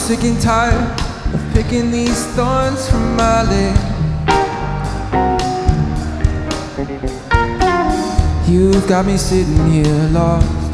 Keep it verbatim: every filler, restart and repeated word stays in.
sick and tired of picking these thorns from my leg. You've got me sitting here lost